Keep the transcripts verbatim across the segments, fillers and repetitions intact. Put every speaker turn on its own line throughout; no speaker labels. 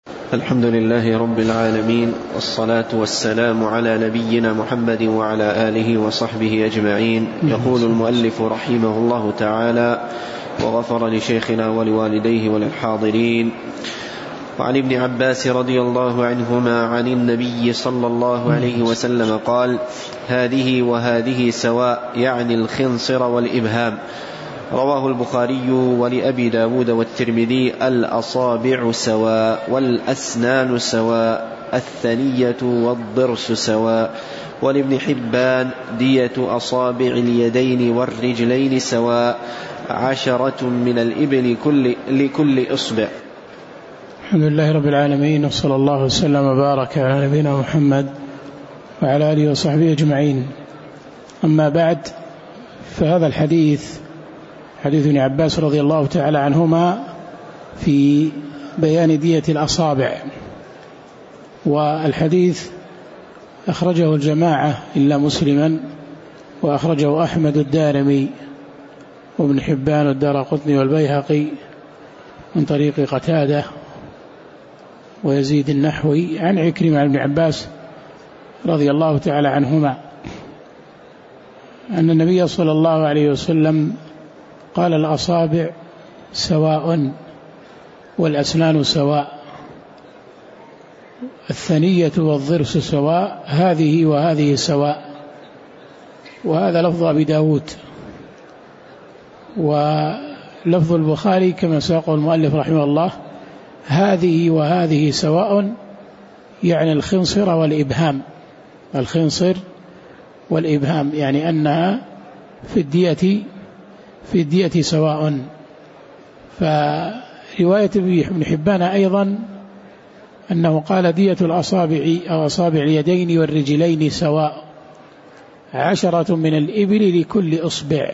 الحمد لله رب العالمين، والصلاة والسلام على نبينا محمد وعلى آله وصحبه أجمعين. يقول المؤلف رحمه الله تعالى: وغفر لشيخنا ولوالديه وللحاضرين. وعن ابن عباس رضي الله عنهما عن النبي صلى الله عليه وسلم قال: هذه وهذه سواء، يعني الخنصر والإبهام. رواه البخاري ولأبي داود والترمذي: الأصابع سواء، والأسنان سواء، الثنية والضرس سواء. ولابن حبان: دية أصابع اليدين والرجلين سواء، عشرة من الإبل كل لكل إصبع.
الحمد لله رب العالمين، وصلى الله وسلم وبارك على نبينا محمد وعلى آله وصحبه أجمعين. أما بعد، فهذا الحديث حديث ابن عباس رضي الله تعالى عنهما في بيان دية الأصابع، والحديث أخرجه الجماعة إلا مسلما، وأخرجه أحمد الدارمي وابن حبان والدارقطني والبيهقي من طريق قتادة ويزيد النحوي عن عكرمة عن ابن عباس رضي الله تعالى عنهما أن النبي صلى الله عليه وسلم قال: الأصابع سواء، والأسنان سواء، الثنية والضرس سواء، هذه وهذه سواء. وهذا لفظ أبي داود. ولفظ البخاري كما ساقه المؤلف رحمه الله: هذه وهذه سواء، يعني الخنصر والإبهام. الخنصر والإبهام يعني أنها في الدية في الدية سواء. فرواية ابن حبان أيضا أنه قال: دية الأصابع أو أصابع اليدين والرجلين سواء، عشرة من الإبل لكل إصبع.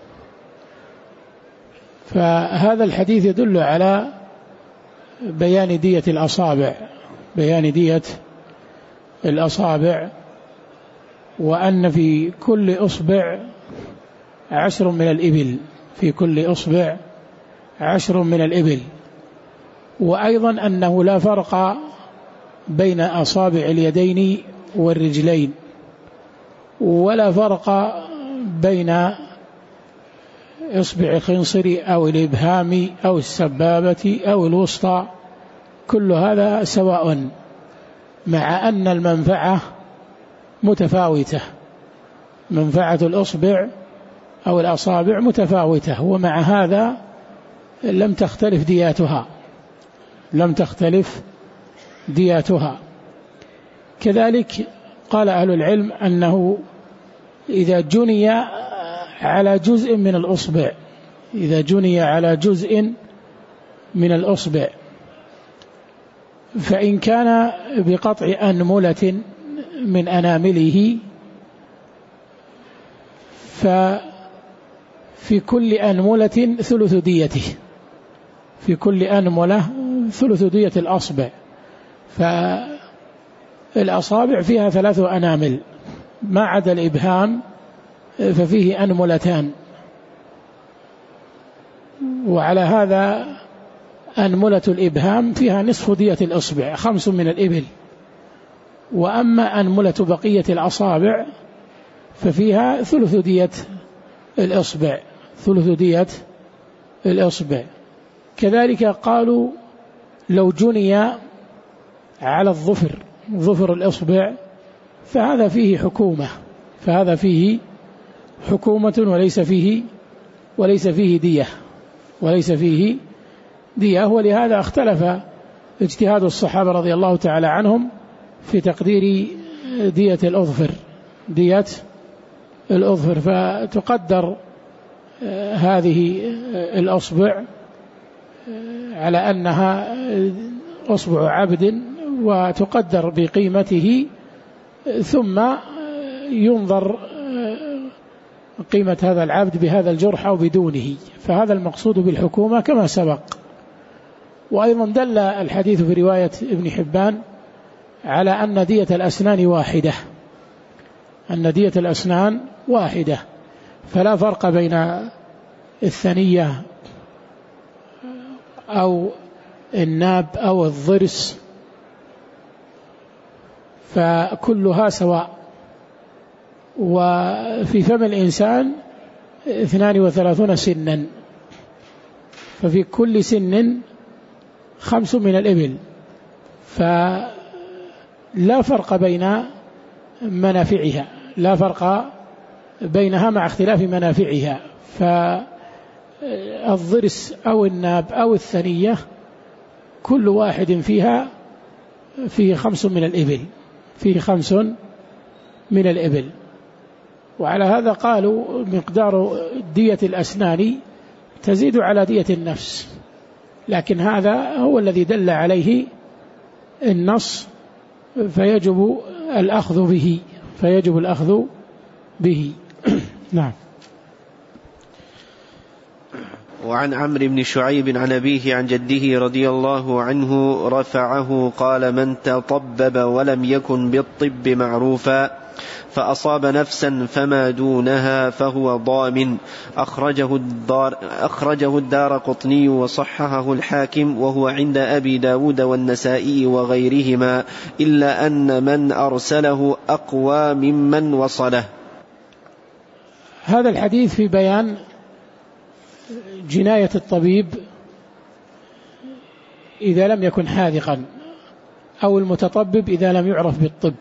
فهذا الحديث يدل على بيان دية الأصابع بيان دية الأصابع وأن في كل إصبع عشر من الإبل في كل إصبع عشر من الإبل. وأيضا أنه لا فرق بين أصابع اليدين والرجلين، ولا فرق بين إصبع الخنصر أو الإبهام أو السبابة أو الوسطى، كل هذا سواء، مع أن المنفعة متفاوتة. منفعة الأصبع أو الأصابع متفاوتة، ومع هذا لم تختلف دياتها لم تختلف دياتها. كذلك قال أهل العلم أنه إذا جني على جزء من الأصبع إذا جني على جزء من الأصبع فإن كان بقطع أنملة من أنامله، ففي كل أنملة ثلث ديته في كل أنملة ثلث دية الأصبع. فالأصابع فيها ثلاث أنامل ما عدا الإبهام ففيه أنملتان، وعلى هذا أنملة الإبهام فيها نصف دية الأصبع، خمس من الإبل. وأما أنملة بقية الأصابع ففيها ثلث دية الأصبع ثلث دية الأصبع. كذلك قالوا: لو جني على الظفر ظفر الأصبع فهذا فيه حكومة فهذا فيه حكومة وليس فيه وليس فيه دية وليس فيه دية. ولهذا اختلف اجتهاد الصحابة رضي الله تعالى عنهم في تقدير دية الأظفر دية الأظفر فتقدر هذه الأصبع على أنها أصبع عبد وتقدر بقيمته، ثم ينظر قيمة هذا العبد بهذا الجرح أو بدونه. فهذا المقصود بالحكومة كما سبق. وأيضا دل الحديث في رواية ابن حبان على أن دية الأسنان واحدة أن دية الأسنان واحدة فلا فرق بين الثنية أو الناب أو الضرس فكلها سواء. وفي فم الإنسان اثنان وثلاثون سنا، ففي كل سن خمس من الإبل، فلا فرق بين منافعها، لا فرق بينها مع اختلاف منافعها. فالضرس أو الناب أو الثنية كل واحد فيها فيه خمس من الإبل، فيه خمس من الإبل. وعلى هذا قالوا مقدار دية الأسنان تزيد على دية النفس، لكن هذا هو الذي دل عليه النص، فيجب الأخذ به فيجب الأخذ به. نعم.
وعن عمرو بن شعيب عن أبيه عن جده رضي الله عنه رفعه قال: من تطبب ولم يكن بالطب معروفا فأصاب نفسا فما دونها فهو ضامن. أخرجه الدار, أخرجه الدار قطني وصححه الحاكم، وهو عند أبي داود والنسائي وغيرهما، إلا أن من أرسله أقوى ممن وصله.
هذا الحديث في بيان جناية الطبيب إذا لم يكن حاذقا، أو المتطبب إذا لم يعرف بالطب،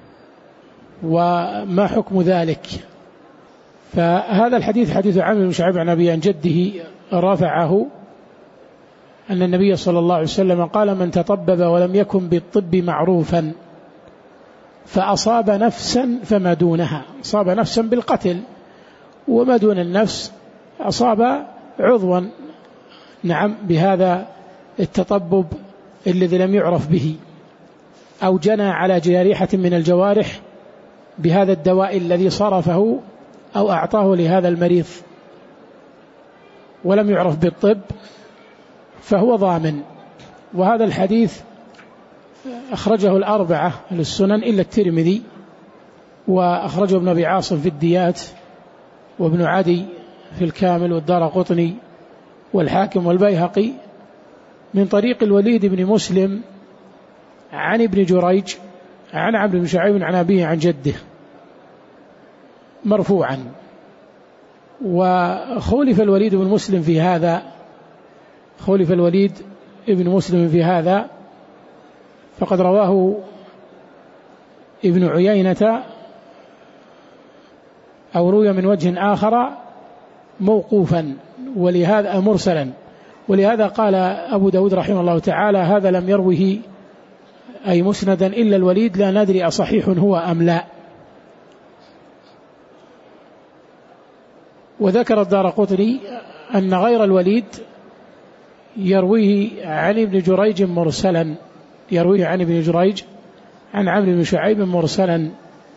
وما حكم ذلك. فهذا الحديث حديث عمرو بن شعيب عن أبيه عن جده رفعه أن النبي صلى الله عليه وسلم قال: من تطبب ولم يكن بالطب معروفا فأصاب نفسا فما دونها. أصاب نفسا بالقتل، وما دون النفس أصاب عضوا، نعم، بهذا التطبب الذي لم يعرف به، أو جنى على جارحة من الجوارح بهذا الدواء الذي صرفه أو أعطاه لهذا المريض ولم يعرف بالطب، فهو ضامن. وهذا الحديث أخرجه الأربعة للسنن إلا الترمذي، وأخرجه ابن أبي عاصم في الديات، وابن عدي في الكامل، والدار قطني والحاكم والبيهقي من طريق الوليد بن مسلم عن ابن جريج عن عمرو بن شعيب عن أبيه عن جده مرفوعا. وخولف الوليد بن مسلم في هذا خولف الوليد ابن مسلم في هذا فقد رواه ابن عيينة أو روي من وجه آخر موقوفا ولهذا مرسلا، ولهذا قال أبو داود رحمه الله تعالى: هذا لم يروه أي مسندا إلا الوليد، لا ندري أصحيح هو أم لا. وذكر الدارقطني أن غير الوليد يرويه عن ابن جريج مرسلا، يرويه عن ابن جريج عن عمرو بن شعيب مرسلا.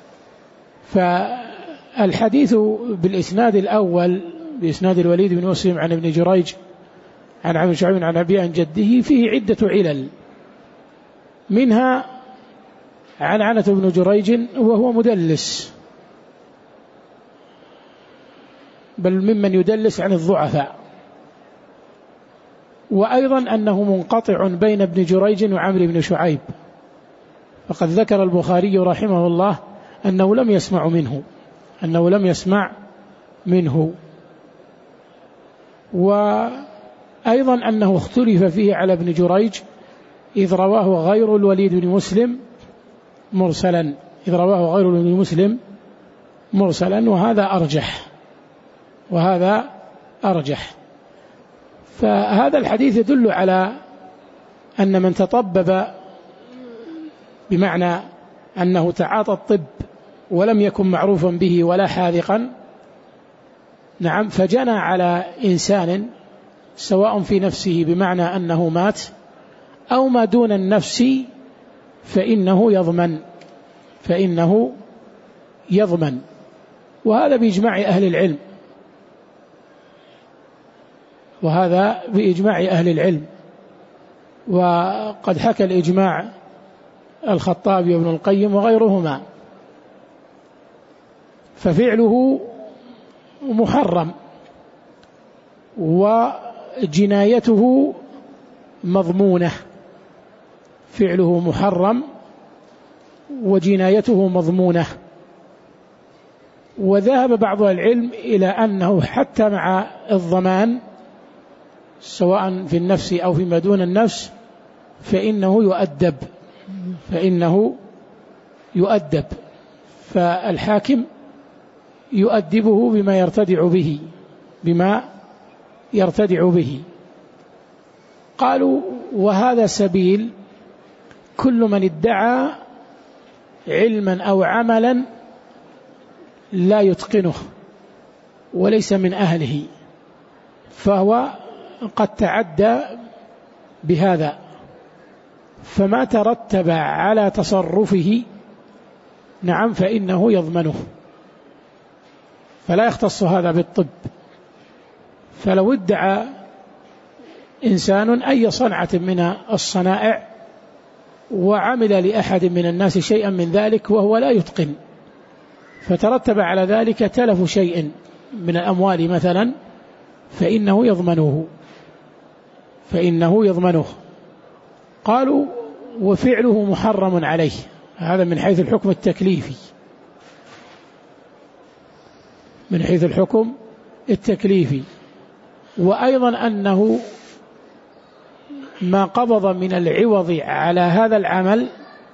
فالحديث بالإسناد الأول بإسناد الوليد بن مسلم عن ابن جريج عن عمرو بن شعيب عن أبيه عن جده فيه عدة علل، منها عنعنة بن جريج وهو مدلس، بل ممن يدلس عن الضعفاء، وأيضا أنه منقطع بين ابن جريج وعمرو بن شعيب، فقد ذكر البخاري رحمه الله أنه لم يسمع منه أنه لم يسمع منه وأيضا أنه اختلف فيه على ابن جريج إذ رواه غير الوليد بن مسلم مرسلا إذ رواه غير الوليد بن مسلم مرسلا وهذا أرجح وهذا أرجح فهذا الحديث يدل على أن من تطبب بمعنى أنه تعاطى الطب ولم يكن معروفا به ولا حاذقا، نعم، فجنى على إنسان سواء في نفسه بمعنى أنه مات أو ما دون النفس فإنه يضمن فإنه يضمن وهذا بإجماع أهل العلم وهذا بإجماع أهل العلم وقد حكى الإجماع الخطابي وابن القيم وغيرهما، ففعله محرم وجنايته مضمونة، فعله محرم وجنايته مضمونة. وذهب بعض العلم إلى أنه حتى مع الضمان سواء في النفس أو فيما دون النفس فإنه يؤدب فإنه يؤدب فالحاكم يؤدبه بما يرتدع به بما يرتدع به. قالوا وهذا سبيل كل من ادعى علما أو عملا لا يتقنه وليس من أهله فهو قد تعدى بهذا، فما ترتب على تصرفه نعم فإنه يضمنه، فلا يختص هذا بالطب. فلو ادعى إنسان أي صنعة من الصنائع وعمل لأحد من الناس شيئا من ذلك وهو لا يتقن فترتب على ذلك تلف شيء من الأموال مثلا فإنه يضمنه فإنه يضمنه قالوا وفعله محرم عليه، هذا من حيث الحكم التكليفي من حيث الحكم التكليفي. وأيضا أنه ما قبض من العوض على هذا العمل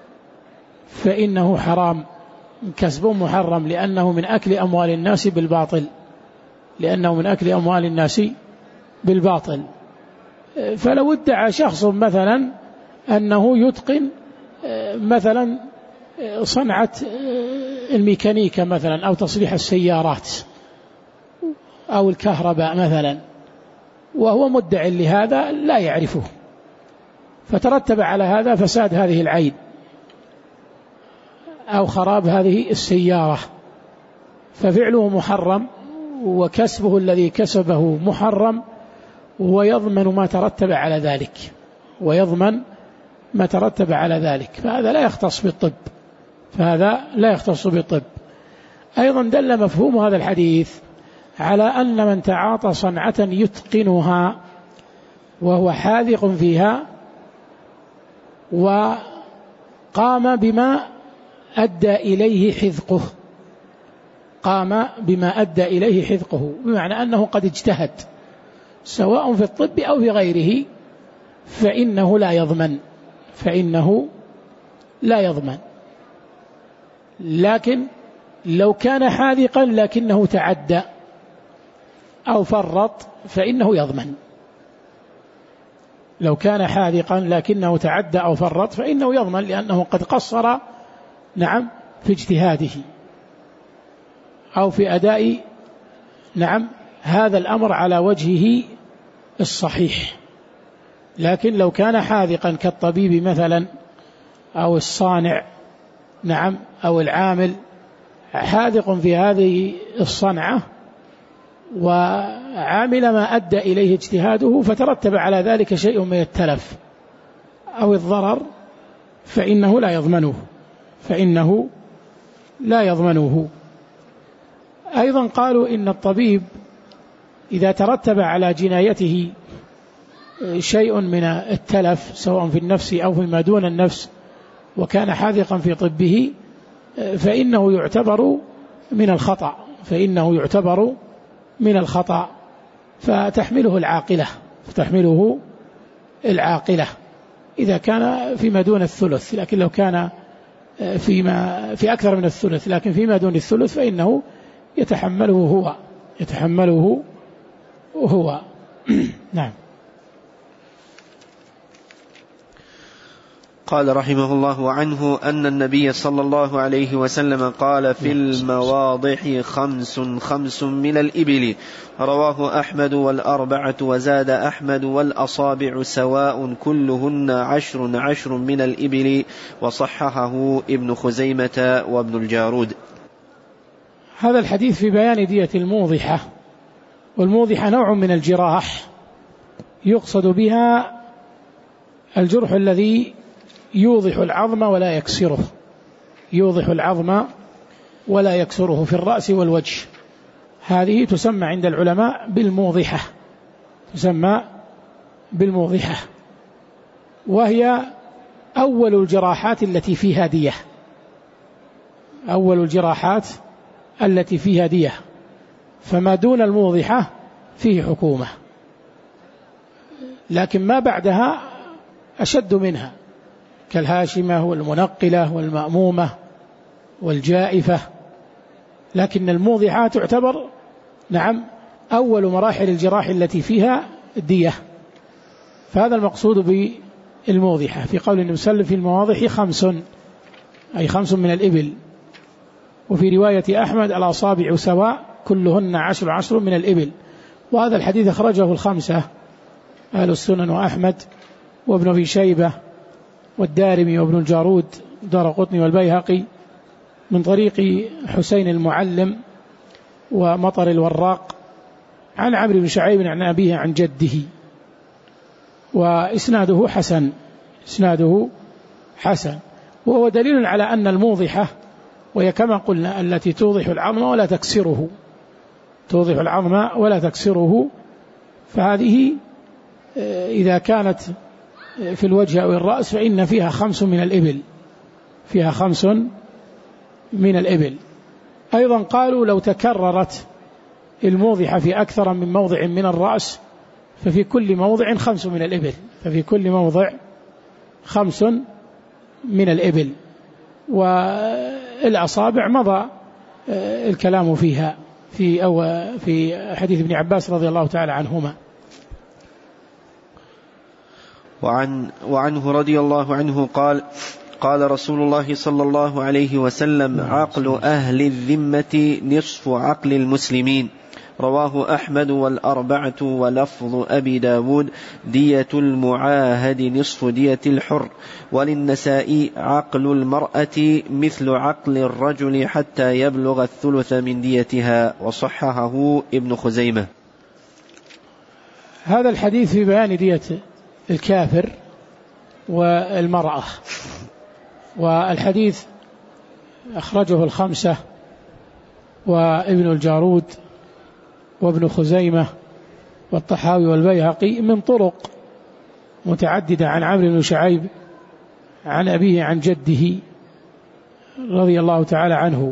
فإنه حرام كسب محرم لأنه من أكل أموال الناس بالباطل لأنه من أكل أموال الناس بالباطل. فلو ادعى شخص مثلا أنه يتقن مثلا صنعة الميكانيكا مثلا أو تصليح السيارات أو الكهرباء مثلا وهو مدعي لهذا لا يعرفه فترتب على هذا فساد هذه العين أو خراب هذه السيارة ففعله محرم وكسبه الذي كسبه محرم ويضمن ما ترتب على ذلك ويضمن ما ترتب على ذلك فهذا لا يختص بالطب فهذا لا يختص بالطب. أيضا دل مفهوم هذا الحديث على أن من تعاطى صنعة يتقنها وهو حاذق فيها وقام بما أدى إليه حذقه قام بما أدى إليه حذقه بمعنى أنه قد اجتهد سواء في الطب أو في غيره فإنه لا يضمن فإنه لا يضمن. لكن لو كان حاذقا لكنه تعدى أو فرط فإنه يضمن لو كان حاذقا لكنه تعدى أو فرط فإنه يضمن لأنه قد قصر نعم في اجتهاده أو في أداء نعم هذا الأمر على وجهه الصحيح. لكن لو كان حاذقا كالطبيب مثلا أو الصانع نعم أو العامل حاذق في هذه الصنعة وعامل ما أدى إليه اجتهاده فترتب على ذلك شيء من التلف أو الضرر فإنه لا يضمنه فإنه لا يضمنه. أيضا قالوا إن الطبيب إذا ترتب على جنايته شيء من التلف سواء في النفس أو فيما دون النفس وكان حاذقا في طبه فإنه يعتبر من الخطأ فإنه يعتبر من الخطأ فتحمله العاقلة فتحمله العاقلة إذا كان فيما دون الثلث. لكن لو كان فيما في أكثر من الثلث لكن فيما دون الثلث فإنه يتحمله هو يتحمله هو نعم.
قال رحمه الله عنه أن النبي صلى الله عليه وسلم قال في المواضح خمس خمس من الإبل رواه أحمد والأربعة وزاد أحمد والأصابع سواء كلهن عشر عشر من الإبل وصححه ابن خزيمة وابن الجارود.
هذا الحديث في بيان دية الموضحة والموضحة نوع من الجراح يقصد بها الجرح الذي يوضح العظم ولا يكسره يوضح العظم ولا يكسره في الرأس والوجه هذه تسمى عند العلماء بالموضحة تسمى بالموضحة وهي أول الجراحات التي فيها دية أول الجراحات التي فيها دية، فما دون الموضحة فيه حكومة، لكن ما بعدها أشد منها كالهاشمة والمنقلة والمأمومة والجائفة، لكن الموضحة تعتبر نعم أول مراحل الجراح التي فيها دية. فهذا المقصود بالموضحة في قول النبي صلى الله عليه وسلم في المواضح خمس، أي خمس من الإبل. وفي رواية أحمد الأصابع سواء كلهن عشر عشر من الإبل. وهذا الحديث أخرجه الخمسة أهل السنن وأحمد وابن أبي شيبة والدارمي وابن الجارود دارقطني والبيهقي من طريق حسين المعلم ومطر الوراق عن عمرو بن شعيب عن أبيه عن جده، وإسناده حسن، إسناده حسن، وهو دليل على أن الموضحة وهي كما قلنا التي توضح العظم ولا تكسره، توضح العظم ولا تكسره، فهذه إذا كانت في الوجه أو الرأس فإن فيها خمس من الإبل، فيها خمس من الإبل. أيضا قالوا لو تكررت الموضحة في أكثر من موضع من الرأس ففي كل موضع خمس من الإبل، ففي كل موضع خمس من الإبل. والأصابع مضى الكلام فيها في أو في حديث ابن عباس رضي الله تعالى عنهما.
وعن وعنه رضي الله عنه قال قال رسول الله صلى الله عليه وسلم: عقل أهل الذمة نصف عقل المسلمين. رواه أحمد والأربعة ولفظ أبي داود: دية المعاهد نصف دية الحر. وللنسائي: عقل المرأة مثل عقل الرجل حتى يبلغ الثلث من ديتها. وصححه ابن خزيمة.
هذا الحديث في بيان دية الكافر والمرأة، والحديث أخرجه الخمسة وابن الجارود وابن خزيمة والطحاوي والبيهقي من طرق متعددة عن عمرو بن شعيب عن أبيه عن جده رضي الله تعالى عنه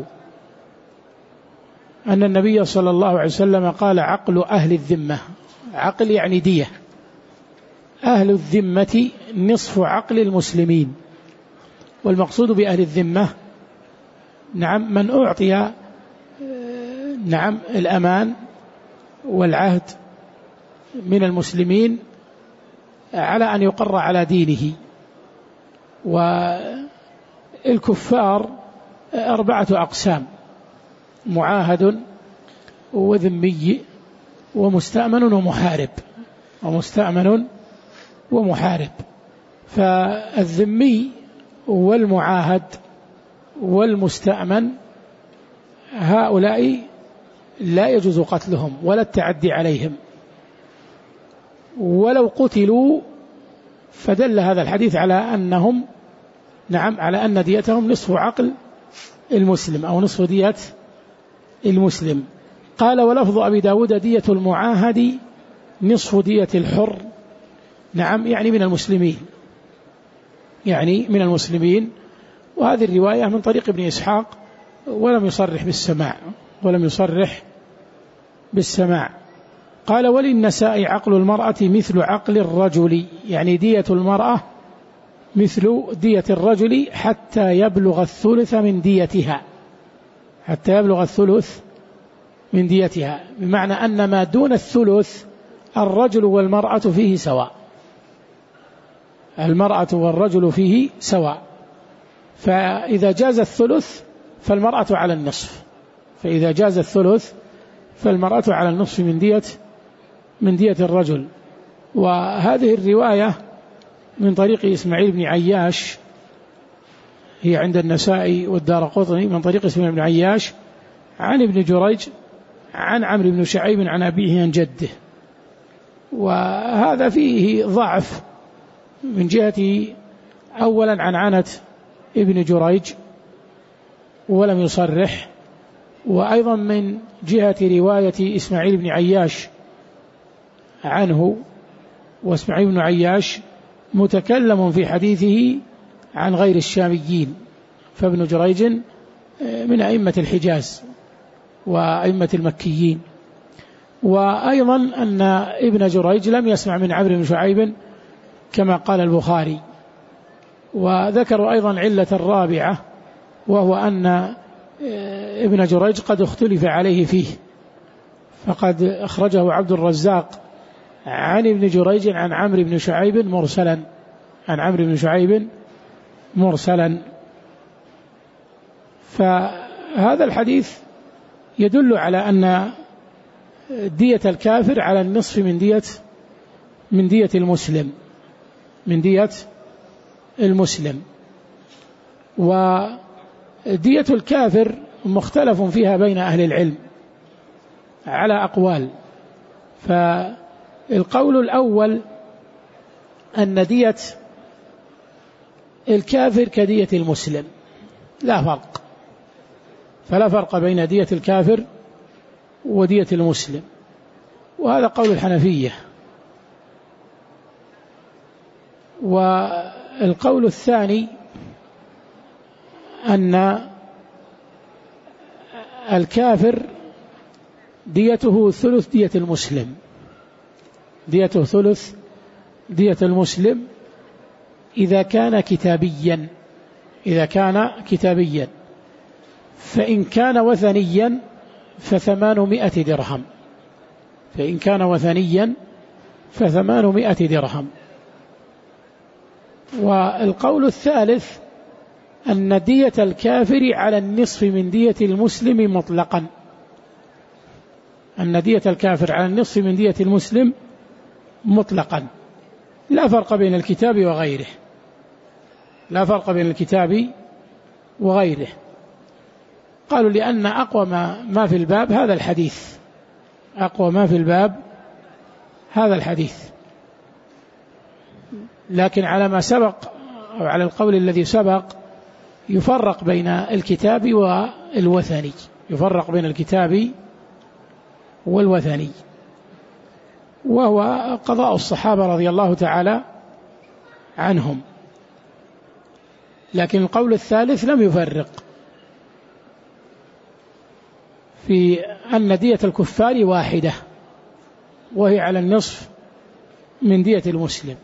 أن النبي صلى الله عليه وسلم قال: عقل أهل الذمة، عقل يعني دية، أهل الذمة نصف عقل المسلمين. والمقصود بأهل الذمة نعم من أعطي نعم الأمان والعهد من المسلمين على أن يقر على دينه. والكفار أربعة أقسام: معاهد وذمي ومستأمن ومحارب، ومستأمن ومحارب. فالذمي والمعاهد والمستأمن هؤلاء لا يجوز قتلهم ولا التعدي عليهم، ولو قتلوا فدل هذا الحديث على أنهم نعم على أن ديتهم نصف عقل المسلم أو نصف دية المسلم. قال: ولفظ أبي داود: دية المعاهد نصف دية الحر. نعم يعني من المسلمين، يعني من المسلمين. وهذه الرواية من طريق ابن إسحاق ولم يصرح بالسماع ولم يصرح بالسماع. قال: وللنساء: عقل المرأة مثل عقل الرجل، يعني دية المرأة مثل دية الرجل حتى يبلغ الثلث من ديتها، حتى يبلغ الثلث من ديتها، بمعنى أن ما دون الثلث الرجل والمرأة فيه سواء، المرأة والرجل فيه سواء. فإذا جاز الثلث فالمرأة على النصف، فإذا جاز الثلث فالمرأة على النصف من دية من دية الرجل. وهذه الرواية من طريق إسماعيل بن عياش، هي عند النسائي والدارقطني، من طريق إسماعيل بن عياش عن ابن جريج عن عمرو بن شعيب عن أبيه عن جده. وهذا فيه ضعف من جهة أولا عن عنة ابن جريج ولم يصرح، وأيضا من جهة رواية إسماعيل بن عياش عنه، وإسماعيل بن عياش متكلم في حديثه عن غير الشاميين، فابن جريج من أئمة الحجاز وأئمة المكيين. وأيضا أن ابن جريج لم يسمع من عمرو بن شعيب كما قال البخاري. وذكروا أيضا علة الرابعة، وهو أن ابن جريج قد اختلف عليه فيه، فقد أخرجه عبد الرزاق عن ابن جريج عن عمرو بن شعيب مرسلا عن عمرو بن شعيب مرسلا. فهذا الحديث يدل على أن دية الكافر على النصف من دية من دية المسلم من دية المسلم. ودية الكافر مختلف فيها بين أهل العلم على أقوال. فالقول الأول أن دية الكافر كدية المسلم، لا فرق، فلا فرق بين دية الكافر ودية المسلم، وهذا قول الحنفية. والقول الثاني أن الكافر ديته ثلث دية المسلم ديته ثلث دية المسلم إذا كان كتابيا إذا كان كتابيا فإن كان وثنيا فثمانمائة درهم فإن كان وثنيا فثمانمائة درهم. والقول الثالث أن دية الكافر على النصف من دية المسلم مطلقا أن دية الكافر على النصف من دية المسلم مطلقا، لا فرق بين الكتاب وغيره لا فرق بين الكتاب وغيره. قالوا لأن أقوى ما في الباب هذا الحديث أقوى ما في الباب هذا الحديث. لكن على ما سبق أو على القول الذي سبق يفرق بين الكتاب والوثني يفرق بين الكتاب والوثني، وهو قضاء الصحابة رضي الله تعالى عنهم. لكن القول الثالث لم يفرق في أن دية الكفار واحدة وهي على النصف من دية المسلم.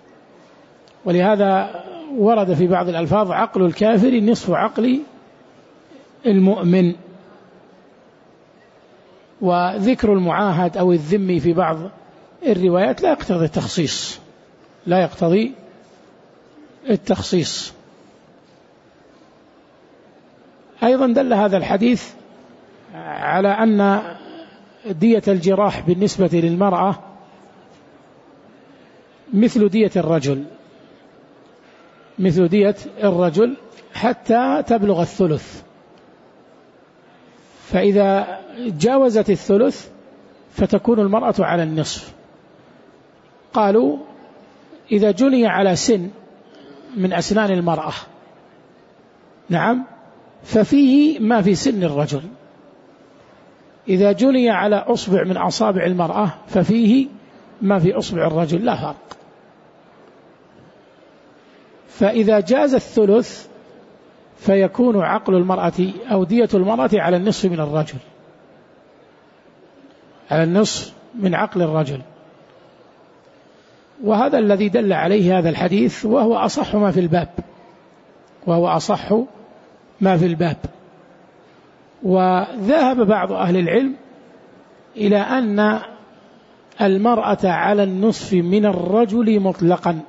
ولهذا ورد في بعض الألفاظ عقل الكافر نصف عقل المؤمن. وذكر المعاهد أو الذمي في بعض الروايات لا يقتضي التخصيص لا يقتضي التخصيص. أيضا دل هذا الحديث على أن دية الجراح بالنسبة للمرأة مثل دية الرجل مثل دية الرجل حتى تبلغ الثلث، فإذا جاوزت الثلث فتكون المرأة على النصف. قالوا إذا جني على سن من أسنان المرأة نعم ففيه ما في سن الرجل، إذا جني على أصبع من أصابع المرأة ففيه ما في أصبع الرجل، لا فرق. فإذا جاز الثلث فيكون عقل المرأة أو دية المرأة على النصف من الرجل على النصف من عقل الرجل. وهذا الذي دل عليه هذا الحديث، وهو أصح ما في الباب وهو أصح ما في الباب. وذهب بعض أهل العلم إلى أن المرأة على النصف من الرجل مطلقا،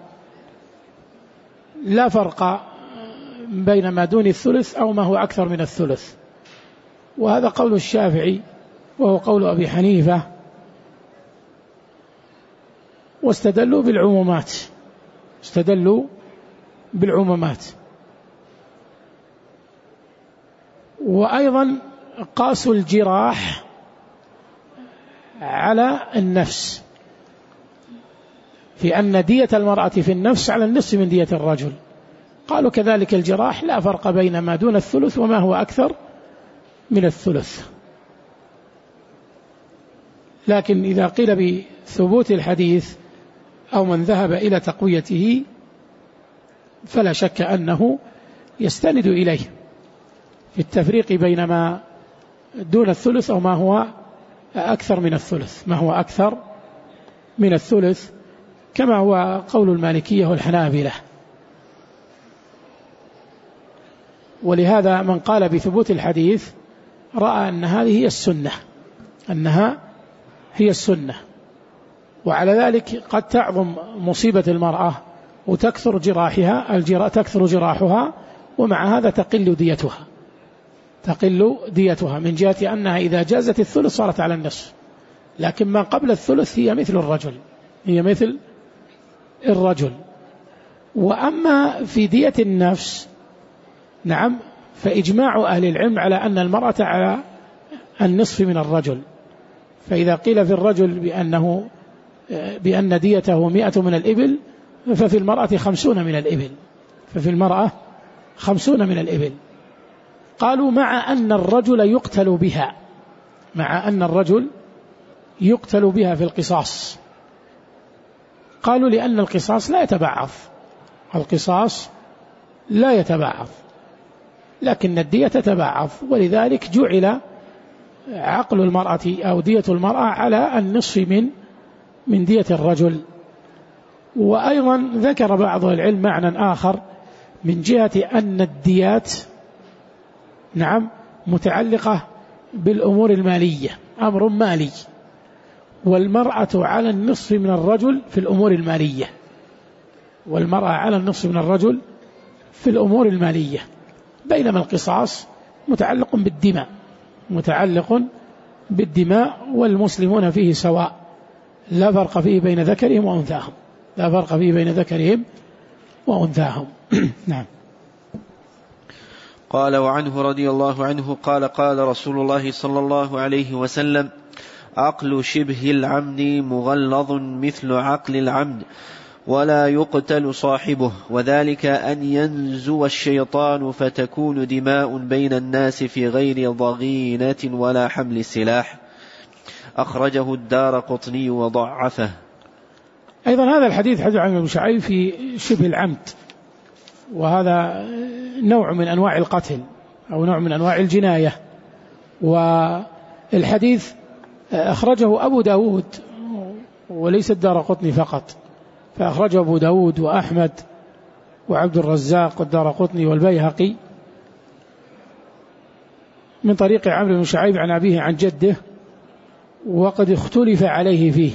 لا فرق بين ما دون الثلث أو ما هو أكثر من الثلث. وهذا قول الشافعي وهو قول أبي حنيفة، واستدلوا بالعمومات استدلوا بالعمومات وأيضا قاسوا الجراح على النفس، في أن دية المرأة في النفس على النصف من دية الرجل. قالوا كذلك الجراح لا فرق بين ما دون الثلث وما هو أكثر من الثلث. لكن إذا قيل بثبوت الحديث أو من ذهب إلى تقويته فلا شك أنه يستند إليه في التفريق بين ما دون الثلث أو ما هو أكثر من الثلث، ما هو أكثر من الثلث كما هو قول المالكية والحنابلة. ولهذا من قال بثبوت الحديث رأى أن هذه هي السنة، أنها هي السنة. وعلى ذلك قد تعظم مصيبة المرأة وتكثر جراحها الجرا تكثر جراحها، ومع هذا تقل ديتها تقل ديتها من جهة أنها إذا جازت الثلث صارت على النصف، لكن ما قبل الثلث هي مثل الرجل هي مثل الرجل. وأما في دية النفس نعم فإجماع أهل العلم على أن المرأة على النصف من الرجل. فإذا قيل في الرجل بأنه بأن ديته مئة من الإبل ففي المرأة خمسون من الإبل ففي المرأة خمسون من الإبل. قالوا مع أن الرجل يقتل بها مع أن الرجل يقتل بها في القصاص. قالوا لأن القصاص لا يتبعض القصاص لا يتبعض لكن الدية تتبعض، ولذلك جعل عقل المرأة أو دية المرأة على النصف من من دية الرجل. وأيضا ذكر بعض العلم معنى آخر من جهة أن الديات نعم متعلقة بالأمور المالية، أمر مالي، والمرأة على النصف من الرجل في الأمور المالية والمرأة على النصف من الرجل في الأمور المالية، بينما القصاص متعلق بالدماء متعلق بالدماء والمسلمون فيه سواء، لا فرق فيه بين ذكرهم وأنثاهم لا فرق فيه بين ذكرهم وأنثاهم. نعم.
قال وعنه رضي الله عنه قال قال رسول الله صلى الله عليه وسلم عقل شبه العمد مغلظ مثل عقل العمد ولا يقتل صاحبه، وذلك أن ينزو الشيطان فتكون دماء بين الناس في غير ضغينة ولا حمل سلاح. أخرجه الدارقطني وضعفه.
أيضا هذا الحديث حديث عن ابن شعيب في شبه العمد، وهذا نوع من أنواع القتل أو نوع من أنواع الجناية. والحديث أخرجه أبو داود وليس الدارقطني فقط، فأخرجه أبو داود وأحمد وعبد الرزاق والدارقطني والبيهقي من طريق عمرو بن شعيب عن أبيه عن جده، وقد اختلف عليه فيه،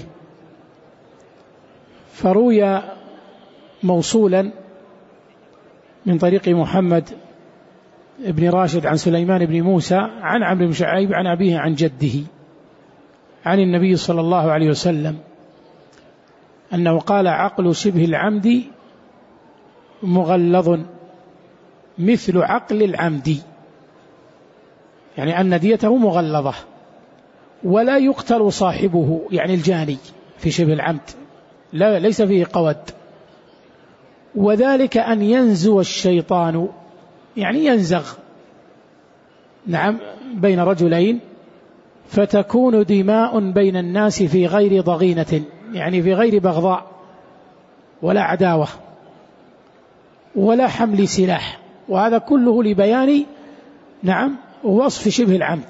فروي موصولا من طريق محمد بن راشد عن سليمان بن موسى عن عمرو بن شعيب عن أبيه عن جده عن النبي صلى الله عليه وسلم أنه قال عقل شبه العمد مغلظ مثل عقل العمد، يعني أن ديته مغلظة، ولا يقتل صاحبه يعني الجاني في شبه العمد لا ليس فيه قود، وذلك أن ينزو الشيطان يعني ينزغ نعم بين رجلين فتكون دماء بين الناس في غير ضغينة يعني في غير بغضاء ولا عداوة ولا حمل سلاح، وهذا كله لبيان نعم وصف شبه العمد.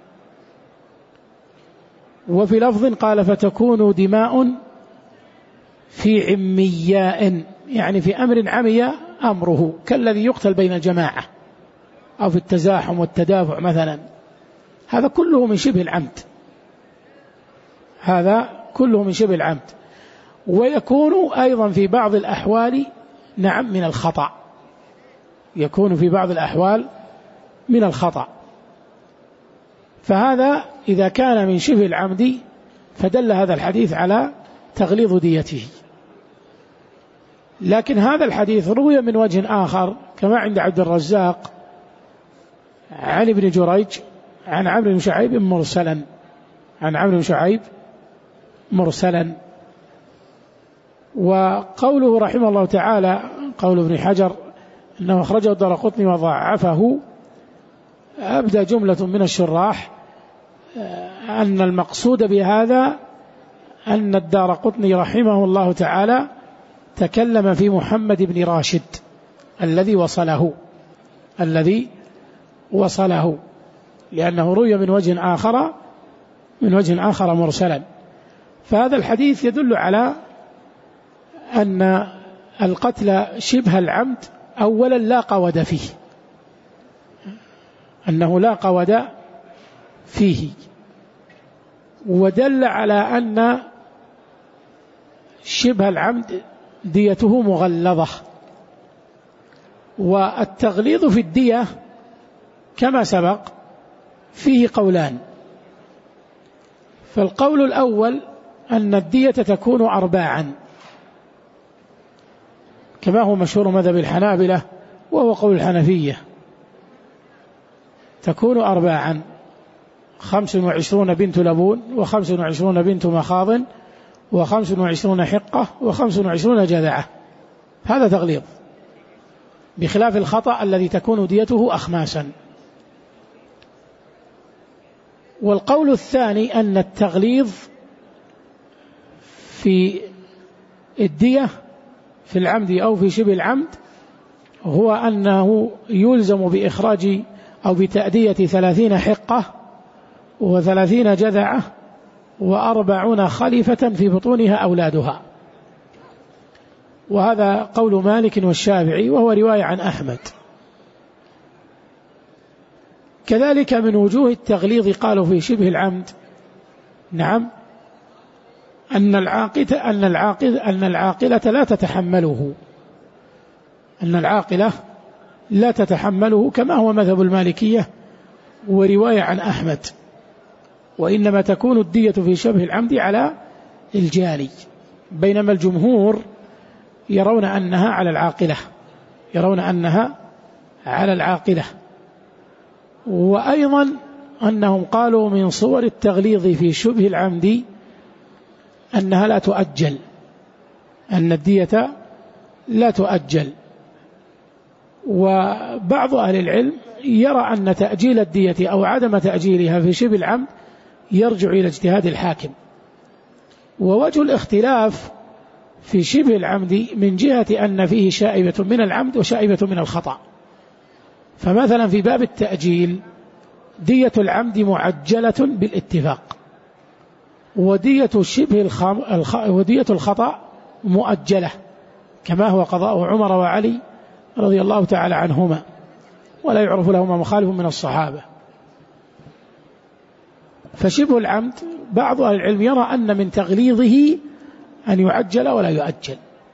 وفي لفظ قال فتكون دماء في عمياء يعني في أمر عمي أمره كالذي يقتل بين الجماعة أو في التزاحم والتدافع مثلا، هذا كله من شبه العمد هذا كله من شبه العمد. ويكون أيضا في بعض الأحوال نعم من الخطأ يكون في بعض الأحوال من الخطأ، فهذا إذا كان من شبه العمد فدل هذا الحديث على تغليظ ديته. لكن هذا الحديث روي من وجه آخر كما عند عبد الرزاق عن ابن جريج عن عمرو بن شعيب مرسلا عن عمرو بن شعيب مرسلا. وقوله رحمه الله تعالى قول ابن حجر أنه أخرجه الدارقطني وضعفه، أبدى جملة من الشراح أن المقصود بهذا أن الدارقطني رحمه الله تعالى تكلم في محمد بن راشد الذي وصله الذي وصله، لأنه روي من وجه آخر من وجه آخر مرسلا. فهذا الحديث يدل على أن القتل شبه العمد أولا لا قود فيه، أنه لا قود فيه، ودل على أن شبه العمد ديته مغلظة. والتغليظ في الدية كما سبق فيه قولان، فالقول الأول أن الدية تكون أرباعا كما هو مشهور مذهب الحنابلة وهو قول الحنفية، تكون أرباعا، خمس وعشرون بنت لبون وخمس وعشرون بنت مخاض وخمس وعشرون حقة وخمس وعشرون جذعة. هذا تغليظ، بخلاف الخطأ الذي تكون ديته أخماسا. والقول الثاني أن التغليظ في الدية في العمد أو في شبه العمد هو أنه يلزم بإخراج أو بتأدية ثلاثين حقة وثلاثين جذعة وأربعون خليفة في بطونها أولادها، وهذا قول مالك والشافعي وهو رواية عن أحمد. كذلك من وجوه التغليظ قالوا في شبه العمد نعم أن العاقلة أن العاقلة أن العاقلة لا تتحمله أن العاقلة لا تتحمله كما هو مذهب المالكية ورواية عن أحمد، وإنما تكون الدية في شبه العمد على الجاني، بينما الجمهور يرون أنها على العاقلة يرون أنها على العاقلة. وأيضا أنهم قالوا من صور التغليظ في شبه العمد أنها لا تؤجل، أن الدية لا تؤجل. وبعض أهل العلم يرى أن تأجيل الدية أو عدم تأجيلها في شبه العمد يرجع إلى اجتهاد الحاكم. ووجه الاختلاف في شبه العمد من جهة أن فيه شائبة من العمد وشائبة من الخطأ. فمثلا في باب التأجيل دية العمد معجلة بالاتفاق، ودية شبه الخم... الخ... ودية الخطأ مؤجلة كما هو قضاء عمر وعلي رضي الله تعالى عنهما، ولا يعرف لهما مخالف من الصحابة. فشبه العمد بعض أهل العلم يرى أن من تغليظه أن يعجل ولا يؤجل،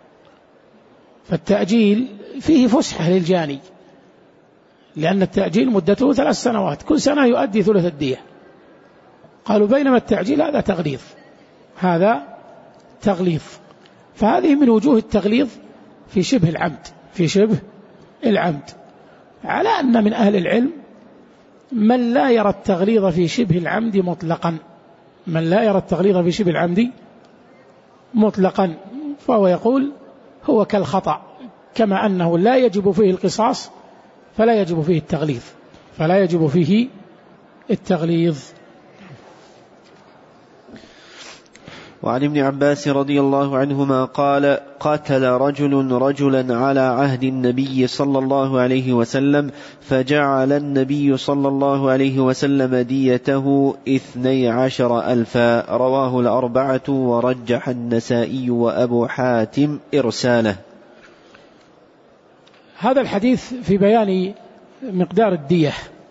فالتأجيل فيه فسحة للجاني، لأن التأجيل مدته ثلاث سنوات، كل سنة يؤدي ثلث الدية. قالوا بينما التعجيل هذا تغليظ هذا تغليظ فهذه من وجوه التغليظ في شبه العمد في شبه العمد على أن من أهل العلم من لا يرى التغليظ في شبه العمد مطلقا من لا يرى التغليظ في شبه العمد مطلقا فهو يقول هو كالخطأ، كما أنه لا يجب فيه القصاص فلا يجب فيه التغليظ فلا يجب فيه التغليظ.
وعن ابن عباس رضي الله عنهما قال: قتل رجل رجلا على عهد النبي صلى الله عليه وسلم، فجعل النبي صلى الله عليه وسلم ديته اثني عشر ألفا. رواه الأربعة ورجح النسائي وأبو حاتم إرساله.
هذا الحديث في بيان مقدار الدية،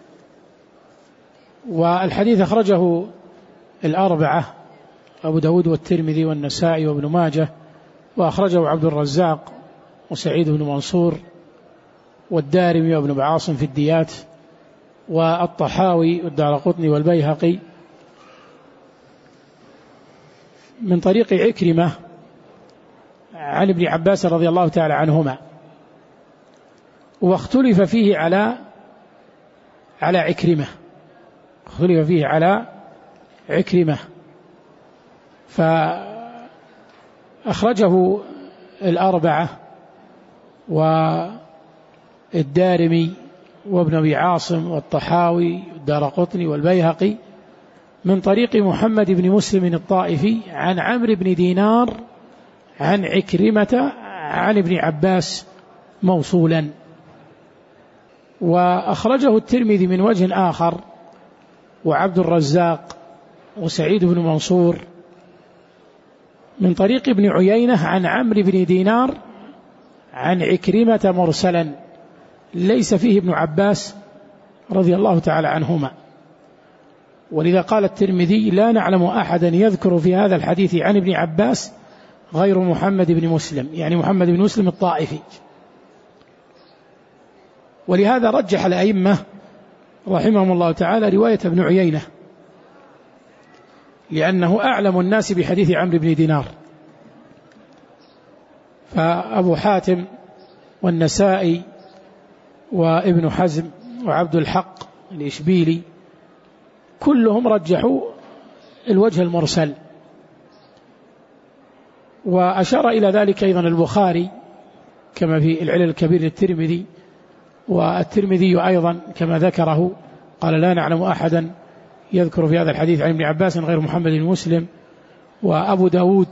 والحديث أخرجه الأربعة أبو داود والترمذي والنسائي وابن ماجه، وأخرجه عبد الرزاق وسعيد بن منصور والدارمي وابن بعاصم في الديات والطحاوي والدارقطني والبيهقي من طريق عكرمة عن ابن عباس رضي الله تعالى عنهما، واختلف فيه على على عكرمة اختلف فيه على عكرمة فأخرجه الأربعة والدارمي وابن أبي عاصم والطحاوي والدارقطني والبيهقي من طريق محمد بن مسلم الطائفي عن عمرو بن دينار عن عكرمة عن ابن عباس موصولا. وأخرجه الترمذي من وجه آخر وعبد الرزاق وسعيد بن منصور من طريق ابن عيينة عن عمرو بن دينار عن عكرمة مرسلا ليس فيه ابن عباس رضي الله تعالى عنهما. ولذا قال الترمذي لا نعلم أحدا يذكر في هذا الحديث عن ابن عباس غير محمد بن مسلم، يعني محمد بن مسلم الطائفي. ولهذا رجح الأئمة رحمهم الله تعالى رواية ابن عيينة لأنه أعلم الناس بحديث عمرو بن دينار. فأبو حاتم والنسائي وابن حزم وعبد الحق الإشبيلي كلهم رجحوا الوجه المرسل، وأشار إلى ذلك أيضا البخاري كما في العلل الكبير للترمذي، والترمذي أيضا كما ذكره قال لا نعلم أحدا يذكر في هذا الحديث عن ابن عباس غير محمد بن مسلم. وأبو داود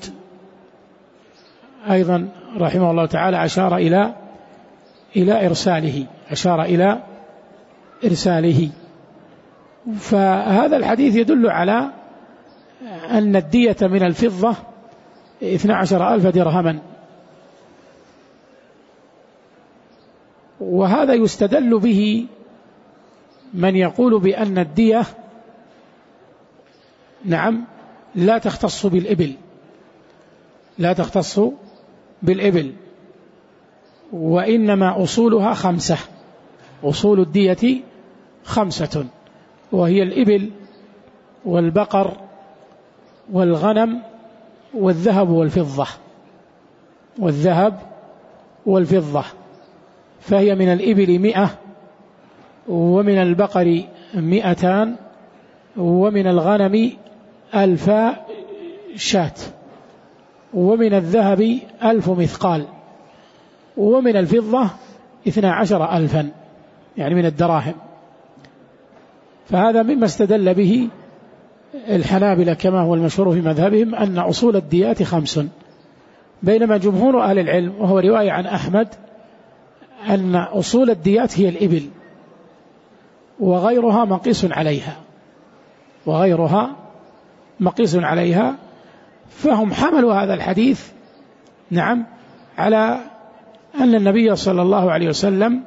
أيضا رحمه الله تعالى أشار إلى إلى إرساله أشار إلى إرساله. فهذا الحديث يدل على أن الدية من الفضة اثنا عشر ألف درهما، وهذا يستدل به من يقول بأن الدية نعم لا تختص بالإبل لا تختص بالإبل وإنما أصولها خمسة، أصول الدية خمسة، وهي الإبل والبقر والغنم والذهب والفضة والذهب والفضة فهي من الإبل مئة، ومن البقر مئتان، ومن الغنم ألفا شاة، ومن الذهب ألف مثقال، ومن الفضة اثنا عشر ألفا يعني من الدراهم. فهذا مما استدل به الحنابلة كما هو المشهور في مذهبهم أن أصول الديات خمس، بينما جمهور أهل العلم وهو رواية عن أحمد أن أصول الديات هي الإبل وغيرها مقيس عليها وغيرها مقيس عليها فهم حملوا هذا الحديث نعم على أن النبي صلى الله عليه وسلم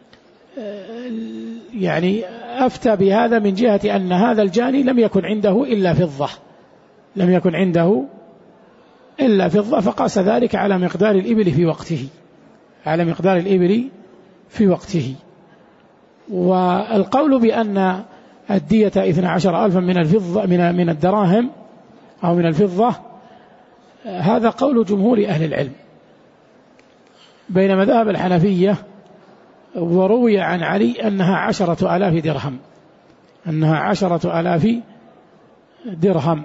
يعني أفتى بهذا من جهة أن هذا الجاني لم يكن عنده إلا فضة لم يكن عنده إلا فضة فقاس ذلك على مقدار الإبل في وقته على مقدار الإبل في وقته. والقول بأن الدية اثنا عشر ألفا من الفضة من من الدراهم أو من الفضة هذا قول جمهور أهل العلم، بينما ذهب الحنفية وروي عن علي أنها عشرة آلاف درهم أنها عشرة آلاف درهم.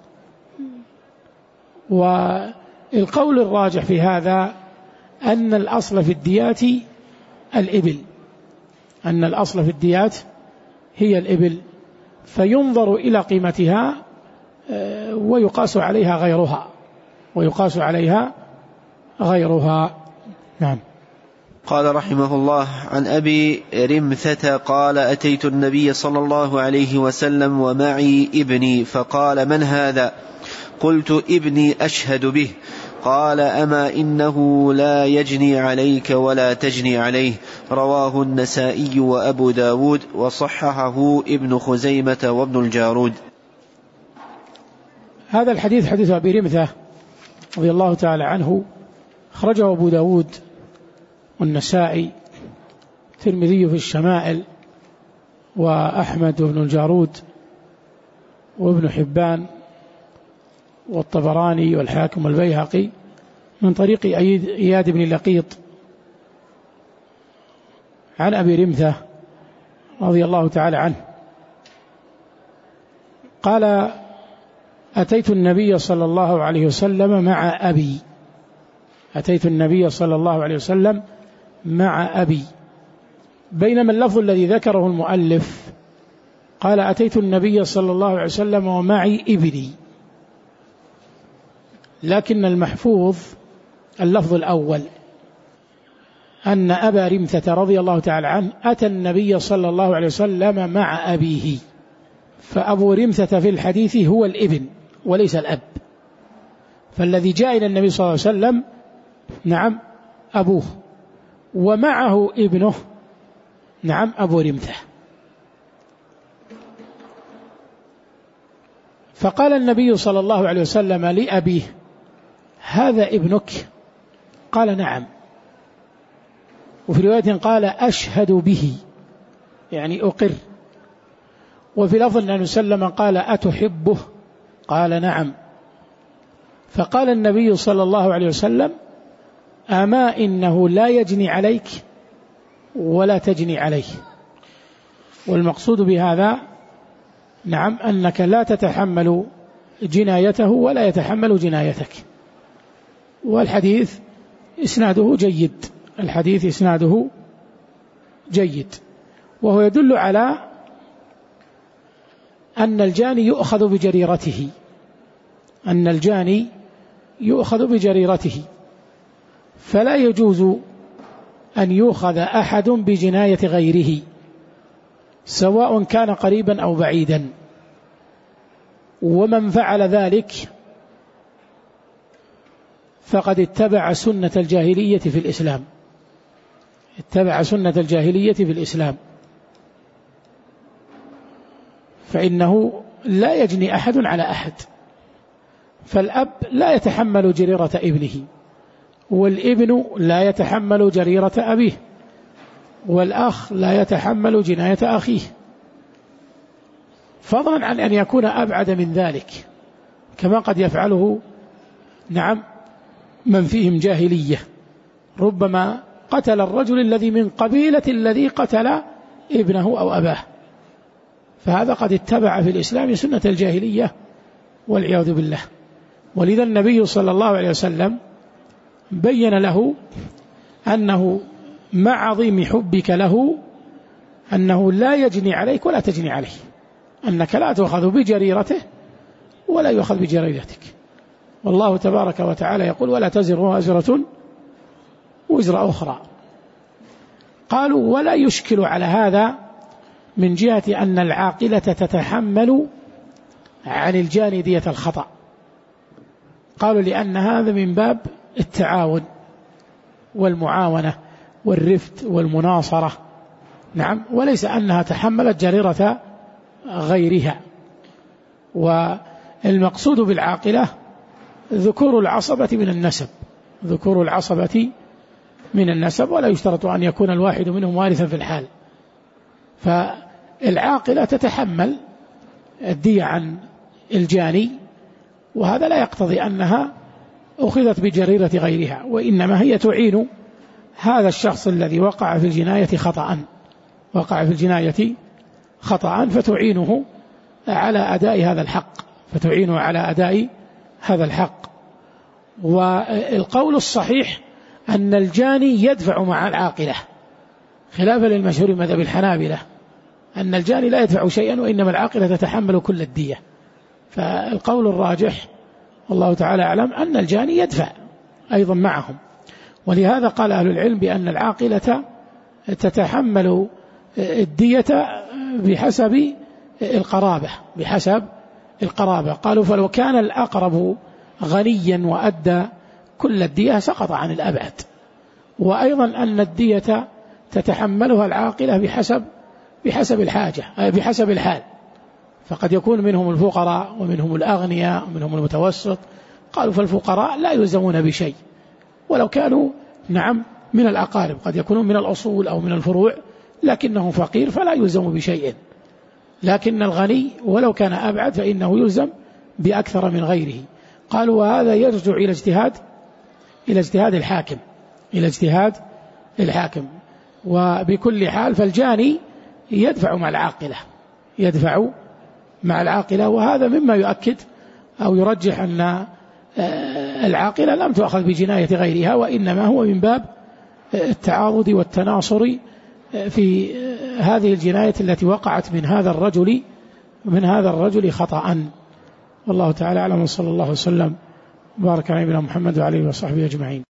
والقول الراجح في هذا أن الأصل في الديات الإبل أن الأصل في الديات هي الإبل، فينظر إلى قيمتها ويقاس عليها غيرها ويقاس عليها غيرها. نعم.
قال رحمه الله عن أبي رمثة قال أتيت النبي صلى الله عليه وسلم ومعي ابني فقال من هذا؟ قلت ابني أشهد به. قال أما إنه لا يجني عليك ولا تجني عليه. رواه النسائي وأبو داود وصححه ابن خزيمة وابن الجارود.
هذا الحديث حديث أبي رمثة رضي الله تعالى عنه أخرجه أبو داود والنسائي الترمذي في الشمائل وأحمد وابن الجارود وابن حبان والطبراني والحاكم والبيهقي من طريق إياد بن لقيط عن أبي رمثة رضي الله تعالى عنه قال أتيت النبي صلى الله عليه وسلم مع أبي أتيت النبي صلى الله عليه وسلم مع أبي، بينما اللفظ الذي ذكره المؤلف قال أتيت النبي صلى الله عليه وسلم ومعي ابني، لكن المحفوظ اللفظ الأول أن أبا رمثة رضي الله تعالى عنه أتى النبي صلى الله عليه وسلم مع أبيه، فأبو رمثة في الحديث هو الابن وليس الأب، فالذي جاء إلى النبي صلى الله عليه وسلم نعم أبوه، ومعه ابنه نعم أبو رمثة. فقال النبي صلى الله عليه وسلم لأبيه: هذا ابنك؟ قال: نعم. وفي رواية قال: أشهد به، يعني أقر. وفي لفظ أن النبي صلى الله عليه وسلم قال: أتحبه؟ قال: نعم. فقال النبي صلى الله عليه وسلم: أما إنه لا يجني عليك ولا تجني عليه. والمقصود بهذا نعم أنك لا تتحمل جنايته ولا يتحمل جنايتك. والحديث إسناده جيد، الحديث إسناده جيد، وهو يدل على أن الجاني يؤخذ بجريرته، أن الجاني يؤخذ بجريرته، فلا يجوز أن يؤخذ أحد بجناية غيره سواء كان قريبا أو بعيدا. ومن فعل ذلك فقد اتبع سنة الجاهلية في الإسلام، اتبع سنة الجاهلية في الإسلام، فإنه لا يجني أحد على أحد. فالأب لا يتحمل جريرة ابنه، والابن لا يتحمل جريرة أبيه، والأخ لا يتحمل جناية أخيه، فضلا عن أن يكون أبعد من ذلك كما قد يفعله نعم من فيهم جاهلية. ربما قتل الرجل الذي من قبيلة الذي قتل ابنه أو أباه، فهذا قد اتبع في الإسلام سنة الجاهلية والعياذ بالله. ولذا النبي صلى الله عليه وسلم بين له أنه مع عظيم حبك له أنه لا يجني عليك ولا تجني عليه، أنك لا تأخذ بجريرته ولا يؤخذ بجريرتك. والله تبارك وتعالى يقول: ولا تزر وازرة وزر أخرى. قالوا: ولا يشكل على هذا من جهة أن العاقلة تتحمل عن الجاني دية الخطأ. قالوا: لأن هذا من باب التعاون والمعاونة والرفد والمناصرة، نعم، وليس أنها تحملت جريرة غيرها. والمقصود بالعاقلة ذكور العصبة من النسب، ذكور العصبة من النسب، ولا يشترط أن يكون الواحد منهم وارثا في الحال. فالعاقلة تتحمل الدية عن الجاني، وهذا لا يقتضي أنها أخذت بجريرة غيرها، وإنما هي تعين هذا الشخص الذي وقع في الجناية خطأ، وقع في الجناية خطأ فتعينه على أداء هذا الحق، فتعينه على أداء هذا الحق. والقول الصحيح أن الجاني يدفع مع العاقلة، خلافا للمشهور مذهب الحنابلة أن الجاني لا يدفع شيئا وإنما العاقلة تتحمل كل الدية. فالقول الراجح والله تعالى أعلم أن الجاني يدفع أيضا معهم. ولهذا قال أهل العلم بأن العاقلة تتحمل الدية بحسب القرابة، بحسب القرابة. قالوا: فلو كان الأقرب غنيا وأدى كل الدية سقط عن الأبعد. وأيضا أن الدية تتحملها العاقلة بحسب بحسب الحاجة، بحسب الحال، فقد يكون منهم الفقراء ومنهم الأغنياء ومنهم المتوسط. قالوا: فالفقراء لا يلزمون بشيء ولو كانوا نعم من الأقارب، قد يكونون من الأصول أو من الفروع لكنه فقير فلا يلزم بشيء. لكن الغني ولو كان أبعد فإنه يلزم بأكثر من غيره. قالوا: وهذا يرجع إلى اجتهاد إلى اجتهاد الحاكم، إلى اجتهاد الحاكم. وبكل حال فالجاني يدفع مع العاقلة، يدفع مع العاقلة. وهذا مما يؤكد أو يرجح أن العاقلة لم تأخذ بجناية غيرها، وإنما هو من باب التعاضد والتناصر في هذه الجناية التي وقعت من هذا الرجل من هذا الرجل خطأ. والله تعالى أعلم، صلى الله عليه وسلم بارك على نبينا محمد وعلى آله وصحبه أجمعين.